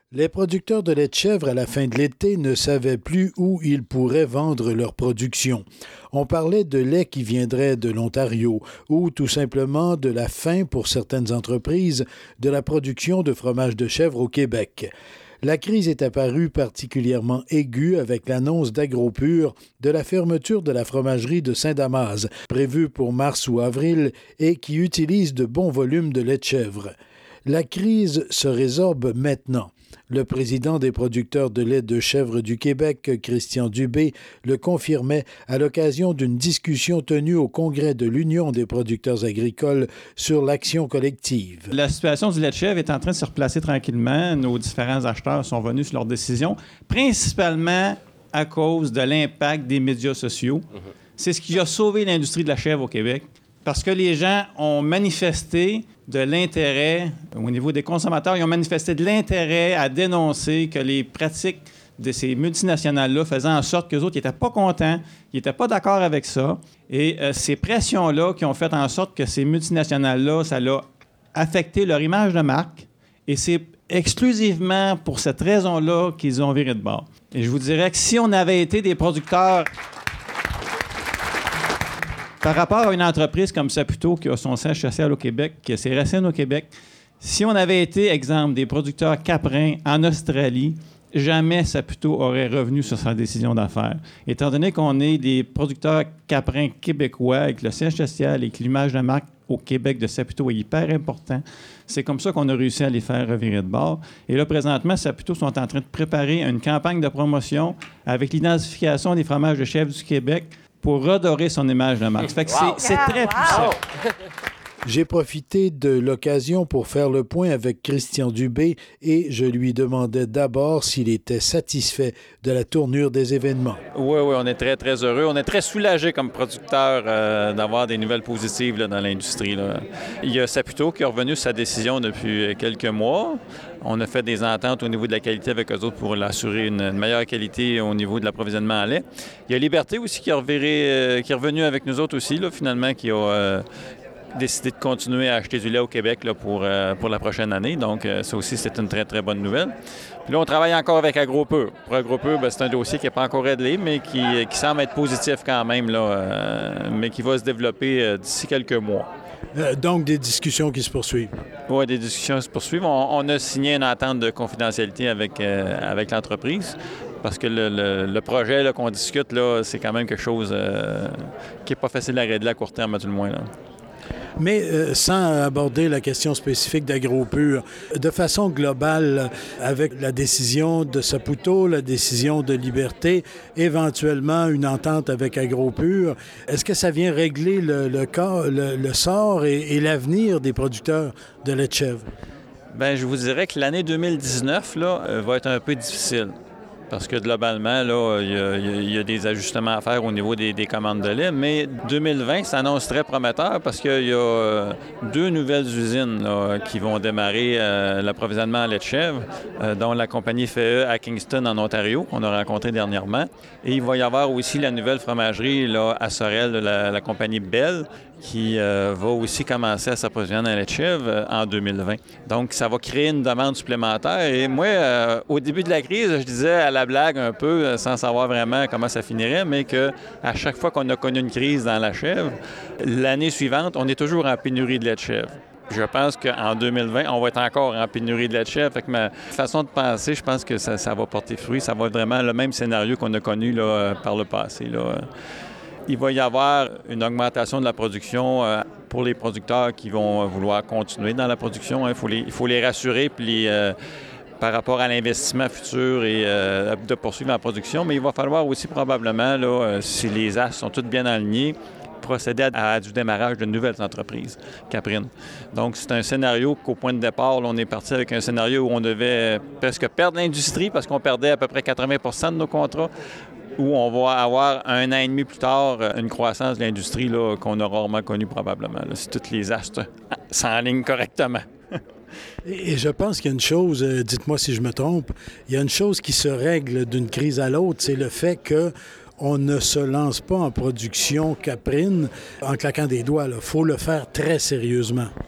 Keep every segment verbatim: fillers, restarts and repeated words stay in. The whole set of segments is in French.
Les producteurs de lait de chèvre à la fin de l'été ne savaient plus où ils pourraient vendre leur production. On parlait de lait qui viendrait de l'Ontario ou tout simplement de la fin pour certaines entreprises de la production de fromage de chèvre au Québec. La crise est apparue particulièrement aiguë avec l'annonce d'AgroPure de la fermeture de la fromagerie de Saint-Damas, prévue pour mars ou avril et qui utilise de bons volumes de lait de chèvre. La crise se résorbe maintenant. Le président des producteurs de lait de chèvre du Québec, Christian Dubé, le confirmait à l'occasion d'une discussion tenue au congrès de l'Union des producteurs agricoles sur l'action collective. La situation du lait de chèvre est en train de se replacer tranquillement. Nos différents acheteurs sont venus sur leurs décisions, principalement à cause de l'impact des médias sociaux. C'est ce qui a sauvé l'industrie de la chèvre au Québec. Parce que les gens ont manifesté de l'intérêt, au niveau des consommateurs, ils ont manifesté de l'intérêt à dénoncer que les pratiques de ces multinationales-là faisaient en sorte qu'eux autres n'étaient pas contents, ils n'étaient pas d'accord avec ça. Et euh, ces pressions-là qui ont fait en sorte que ces multinationales-là, ça l'a affecté leur image de marque. Et c'est exclusivement pour cette raison-là qu'ils ont viré de bord. Et je vous dirais que si on avait été des producteurs... Par rapport à une entreprise comme Saputo, qui a son siège social au Québec, qui a ses racines au Québec, si on avait été, exemple, des producteurs caprins en Australie, jamais Saputo aurait revenu sur sa décision d'affaires. Étant donné qu'on est des producteurs caprins québécois, avec le siège social et que l'image de marque au Québec de Saputo est hyper important, c'est comme ça qu'on a réussi à les faire revirer de bord. Et là, présentement, Saputo sont en train de préparer une campagne de promotion avec l'identification des fromages de chèvre du Québec pour redorer son image de marque. Fait que wow. c'est, c'est très puissant. Wow. J'ai profité de l'occasion pour faire le point avec Christian Dubé et je lui demandais d'abord s'il était satisfait de la tournure des événements. Oui, oui, on est très, très heureux. On est très soulagés comme producteurs euh, d'avoir des nouvelles positives là, dans l'industrie. Là. Il y a Saputo qui est revenu sur sa décision depuis quelques mois. On a fait des ententes au niveau de la qualité avec eux autres pour assurer une, une meilleure qualité au niveau de l'approvisionnement en lait. Il y a Liberté aussi qui est, reviré, euh, qui est revenu avec nous autres aussi, là, finalement, qui a... Euh, décidé de continuer à acheter du lait au Québec là, pour, euh, pour la prochaine année. Donc, euh, ça aussi, c'est une très, très bonne nouvelle. Puis là, on travaille encore avec AgroPure. Pour AgroPure, bien, c'est un dossier qui n'est pas encore réglé, mais qui, qui semble être positif quand même, là, euh, mais qui va se développer euh, d'ici quelques mois. Euh, donc, des discussions qui se poursuivent. Oui, des discussions se poursuivent. On, on a signé une entente de confidentialité avec, euh, avec l'entreprise. Parce que le, le, le projet là, qu'on discute, là, c'est quand même quelque chose euh, qui n'est pas facile à régler à court terme, à tout le moins. Là. Mais euh, sans aborder la question spécifique d'AgroPure, de façon globale, avec la décision de Saputo, la décision de Liberté, éventuellement une entente avec AgroPure, est-ce que ça vient régler le, le, cas, le, le sort et, et l'avenir des producteurs de lait de chèvre? Bien, je vous dirais que l'année deux mille dix-neuf là, va être un peu difficile. Parce que globalement, là, il y, a, il y a des ajustements à faire au niveau des, des commandes de lait. Mais deux mille vingt s'annonce très prometteur parce qu'il y a deux nouvelles usines là, qui vont démarrer euh, l'approvisionnement en lait de chèvre, euh, dont la compagnie F E à Kingston, en Ontario, qu'on a rencontré dernièrement. Et il va y avoir aussi la nouvelle fromagerie là, à Sorel de la, la compagnie Bell, qui euh, va aussi commencer à s'approvisionner en lait de chèvre euh, en deux mille vingt. Donc, ça va créer une demande supplémentaire. Et moi, euh, au début de la crise, je disais à la blague un peu, euh, sans savoir vraiment comment ça finirait, mais qu'à chaque fois qu'on a connu une crise dans la chèvre, l'année suivante, on est toujours en pénurie de lait de chèvre. Je pense qu'en deux mille vingt, on va être encore en pénurie de lait de chèvre. Fait que ma façon de penser, je pense que ça, ça va porter fruit. Ça va être vraiment le même scénario qu'on a connu là, par le passé, là. Il va y avoir une augmentation de la production euh, pour les producteurs qui vont vouloir continuer dans la production. Il faut les, il faut les rassurer puis les, euh, par rapport à l'investissement futur et euh, de poursuivre la production. Mais il va falloir aussi probablement, là, euh, si les astres sont toutes bien alignés, procéder à, à du démarrage de nouvelles entreprises caprines. Donc, c'est un scénario qu'au point de départ, là, on est parti avec un scénario où on devait presque perdre l'industrie parce qu'on perdait à peu près quatre-vingts pour cent de nos contrats, où on va avoir un an et demi plus tard une croissance de l'industrie là, qu'on a rarement connue probablement, là, si toutes les astres s'enlignent correctement. Et je pense qu'il y a une chose, euh, dites-moi si je me trompe, il y a une chose qui se règle d'une crise à l'autre, c'est le fait que on ne se lance pas en production caprine en claquant des doigts. Il faut le faire très sérieusement.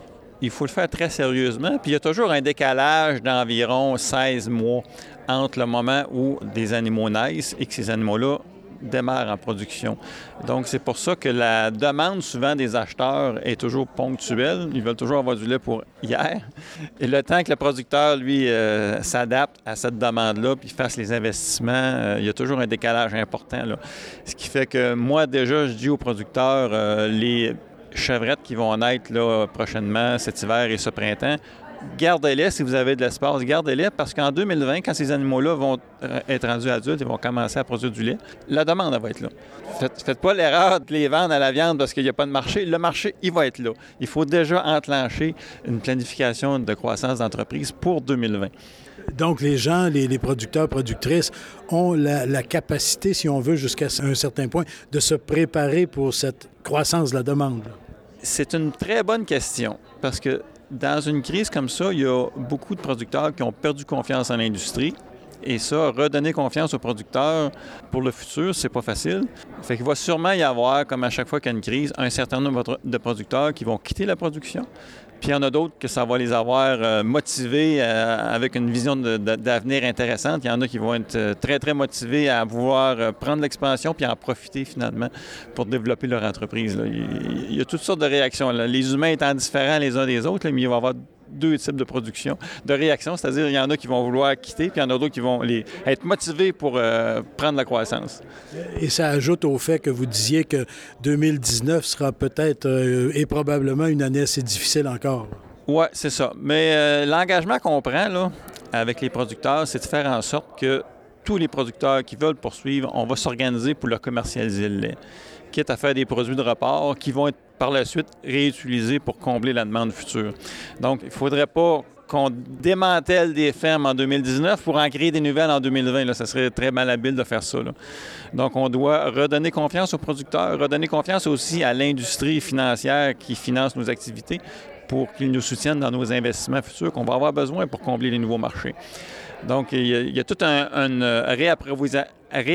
il faut le faire très sérieusement. Puis il y a toujours un décalage d'environ seize mois entre le moment où des animaux naissent et que ces animaux-là démarrent en production. Donc, c'est pour ça que la demande, souvent, des acheteurs est toujours ponctuelle. Ils veulent toujours avoir du lait pour hier. Et le temps que le producteur, lui, euh, s'adapte à cette demande-là puis fasse les investissements, euh, il y a toujours un décalage important, là. Ce qui fait que moi, déjà, je dis aux producteurs, euh, les chevrettes qui vont naître là, prochainement, cet hiver et ce printemps, gardez-les si vous avez de l'espace, gardez-les parce qu'en deux mille vingt, quand ces animaux-là vont être rendus adultes et vont commencer à produire du lait, la demande elle va être là. Faites, faites pas l'erreur de les vendre à la viande parce qu'il n'y a pas de marché. Le marché, il va être là. Il faut déjà enclencher une planification de croissance d'entreprise pour deux mille vingt. Donc, les gens, les, les producteurs, productrices ont la, la capacité, si on veut, jusqu'à un certain point, de se préparer pour cette croissance de la demande. C'est une très bonne question parce que dans une crise comme ça, il y a beaucoup de producteurs qui ont perdu confiance en l'industrie. Et ça, redonner confiance aux producteurs pour le futur, c'est pas facile. Fait qu'il va sûrement y avoir, comme à chaque fois qu'il y a une crise, un certain nombre de producteurs qui vont quitter la production. Puis il y en a d'autres que ça va les avoir euh, motivés euh, avec une vision de, de, d'avenir intéressante. Il y en a qui vont être euh, très, très motivés à vouloir euh, prendre l'expansion puis en profiter finalement pour développer leur entreprise, là. Il, il y a toutes sortes de réactions, là. Les humains étant différents les uns des autres, là, mais il va y avoir deux types de production, de réactions, c'est-à-dire il y en a qui vont vouloir quitter, puis il y en a d'autres qui vont les, être motivés pour euh, prendre la croissance. Et ça ajoute au fait que vous disiez que deux mille dix-neuf sera peut-être euh, et probablement une année assez difficile encore. Oui, c'est ça. Mais euh, l'engagement qu'on prend là, avec les producteurs, c'est de faire en sorte que tous les producteurs qui veulent poursuivre, on va s'organiser pour leur commercialiser le lait, quitte à faire des produits de report qui vont être par la suite réutilisés pour combler la demande future. Donc, il ne faudrait pas qu'on démantèle des fermes en deux mille dix-neuf pour en créer des nouvelles en deux mille vingt. Là, ça serait très malhabile de faire ça, là. Donc, on doit redonner confiance aux producteurs, redonner confiance aussi à l'industrie financière qui finance nos activités pour qu'ils nous soutiennent dans nos investissements futurs qu'on va avoir besoin pour combler les nouveaux marchés. Donc, il y a, il y a tout un, un réapprovisionnement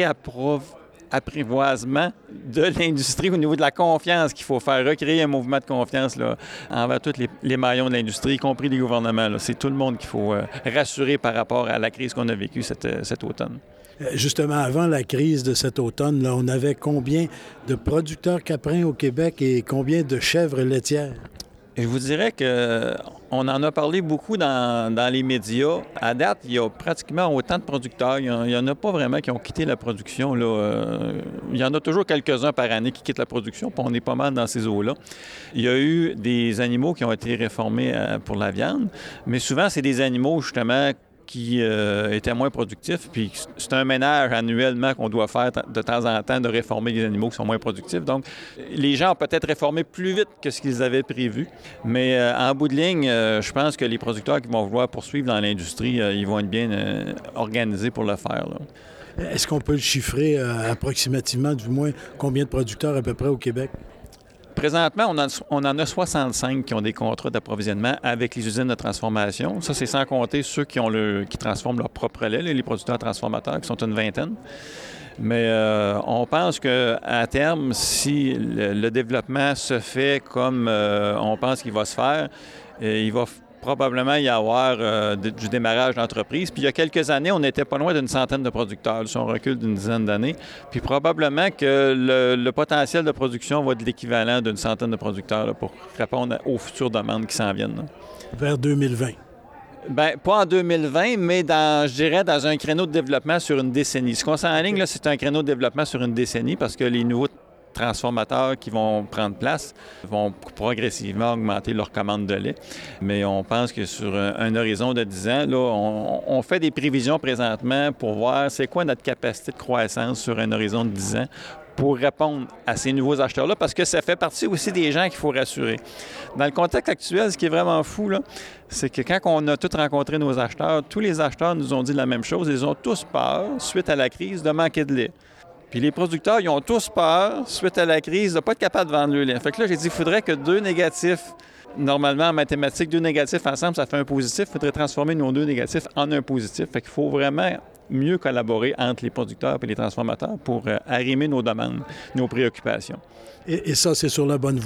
apprivoisement de l'industrie au niveau de la confiance qu'il faut faire, recréer un mouvement de confiance là, envers tous les, les maillons de l'industrie, y compris les gouvernements, là. C'est tout le monde qu'il faut euh, rassurer par rapport à la crise qu'on a vécue cet, cet automne. Justement, avant la crise de cet automne, là, on avait combien de producteurs caprins au Québec et combien de chèvres laitières? Je vous dirais qu'on en a parlé beaucoup dans, dans les médias. À date, il y a pratiquement autant de producteurs. Il n'y en a pas vraiment qui ont quitté la production, là. Euh, il y en a toujours quelques-uns par année qui quittent la production, puis on est pas mal dans ces eaux-là. Il y a eu des animaux qui ont été réformés euh, pour la viande, mais souvent, c'est des animaux, justement, qui euh, étaient moins productifs. Puis c'est un ménage annuellement qu'on doit faire de temps en temps de réformer les animaux qui sont moins productifs. Donc, les gens ont peut-être réformé plus vite que ce qu'ils avaient prévu. Mais euh, en bout de ligne, euh, je pense que les producteurs qui vont vouloir poursuivre dans l'industrie, euh, ils vont être bien euh, organisés pour le faire, là. Est-ce qu'on peut le chiffrer euh, approximativement, du moins, combien de producteurs à peu près au Québec? Présentement, on, a, on en a soixante-cinq qui ont des contrats d'approvisionnement avec les usines de transformation. Ça, c'est sans compter ceux qui, ont le, qui transforment leur propre lait, les producteurs transformateurs, qui sont une vingtaine. Mais euh, on pense qu'à terme, si le, le développement se fait comme euh, on pense qu'il va se faire, euh, il va probablement y avoir euh, de, du démarrage d'entreprise. Puis il y a quelques années, on n'était pas loin d'une centaine de producteurs. Si on recule d'une dizaine d'années. Puis probablement que le, le potentiel de production va être l'équivalent d'une centaine de producteurs là, pour répondre aux futures demandes qui s'en viennent, là. Vers deux mille vingt. Bien, pas en deux mille vingt, mais dans, je dirais dans un créneau de développement sur une décennie. Ce qu'on s'enligne, là, c'est un créneau de développement sur une décennie parce que les nouveaux transformateurs qui vont prendre place vont progressivement augmenter leur commande de lait. Mais on pense que sur un, un horizon de dix ans, là, on, on fait des prévisions présentement pour voir c'est quoi notre capacité de croissance sur un horizon de dix ans pour répondre à ces nouveaux acheteurs-là, parce que ça fait partie aussi des gens qu'il faut rassurer. Dans le contexte actuel, ce qui est vraiment fou, là, c'est que quand on a tous rencontré nos acheteurs, tous les acheteurs nous ont dit la même chose. Ils ont tous peur, suite à la crise, de manquer de lait. Puis les producteurs, ils ont tous peur, suite à la crise, de ne pas être capables de vendre le lait. Fait que là, j'ai dit, il faudrait que deux négatifs, normalement en mathématiques, deux négatifs ensemble, ça fait un positif. Il faudrait transformer nos deux négatifs en un positif. Fait qu'il faut vraiment mieux collaborer entre les producteurs et les transformateurs pour euh, arrimer nos demandes, nos préoccupations. Et, et ça, c'est sur la bonne voie?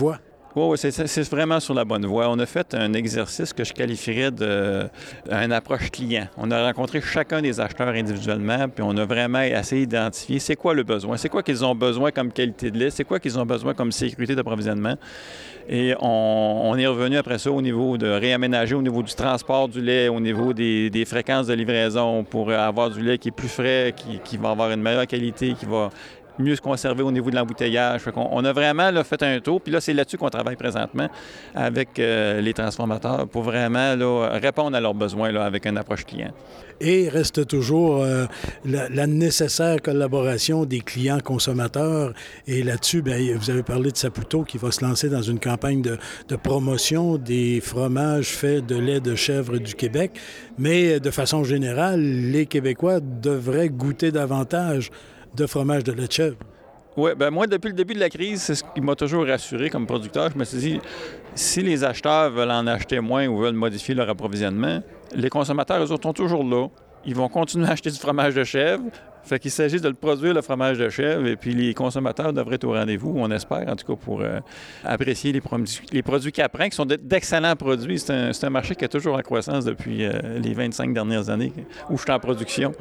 Oui, oui, c'est, c'est vraiment sur la bonne voie. On a fait un exercice que je qualifierais de une approche client. On a rencontré chacun des acheteurs individuellement, puis on a vraiment essayé d'identifier c'est quoi le besoin, c'est quoi qu'ils ont besoin comme qualité de lait, c'est quoi qu'ils ont besoin comme sécurité d'approvisionnement. Et on, on est revenu après ça au niveau de réaménager, au niveau du transport du lait, au niveau des, des fréquences de livraison pour avoir du lait qui est plus frais, qui, qui va avoir une meilleure qualité, qui va mieux se conserver au niveau de l'embouteillage. Fait qu'on, on a vraiment là, fait un tour, puis là, c'est là-dessus qu'on travaille présentement avec euh, les transformateurs pour vraiment là, répondre à leurs besoins là, avec une approche client. Et reste toujours euh, la, la nécessaire collaboration des clients consommateurs. Et là-dessus, bien, vous avez parlé de Saputo qui va se lancer dans une campagne de, de promotion des fromages faits de lait de chèvre du Québec. Mais de façon générale, les Québécois devraient goûter davantage de fromage de lait de chèvre. Oui, bien moi, depuis le début de la crise, c'est ce qui m'a toujours rassuré comme producteur. Je me suis dit, si les acheteurs veulent en acheter moins ou veulent modifier leur approvisionnement, les consommateurs, eux autres, sont toujours là. Ils vont continuer à acheter du fromage de chèvre. Fait qu'il s'agit de le produire, le fromage de chèvre, et puis les consommateurs devraient être au rendez-vous, on espère, en tout cas, pour euh, apprécier les, produits, les produits Caprin, qui sont de, d'excellents produits. C'est un, c'est un marché qui est toujours en croissance depuis euh, les vingt-cinq dernières années, où je suis en production.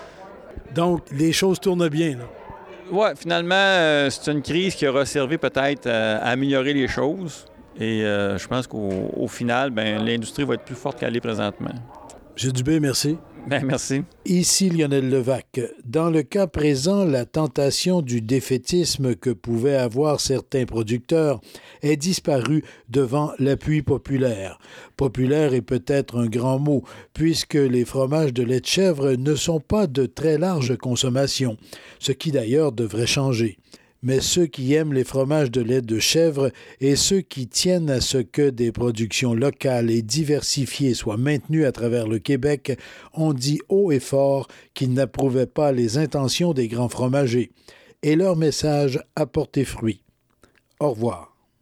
Donc, les choses tournent bien, là. Oui, finalement, euh, c'est une crise qui aura servi peut-être à, à améliorer les choses. Et euh, je pense qu'au au final, ben, l'industrie va être plus forte qu'elle est présentement. M. Dubé, merci. Bien, merci. Ici Lionel Levac. Dans le cas présent, la tentation du défaitisme que pouvaient avoir certains producteurs est disparue devant l'appui populaire. Populaire est peut-être un grand mot, puisque les fromages de lait de chèvre ne sont pas de très large consommation, ce qui d'ailleurs devrait changer. Mais ceux qui aiment les fromages de lait de chèvre et ceux qui tiennent à ce que des productions locales et diversifiées soient maintenues à travers le Québec ont dit haut et fort qu'ils n'approuvaient pas les intentions des grands fromagers. Et leur message a porté fruit. Au revoir.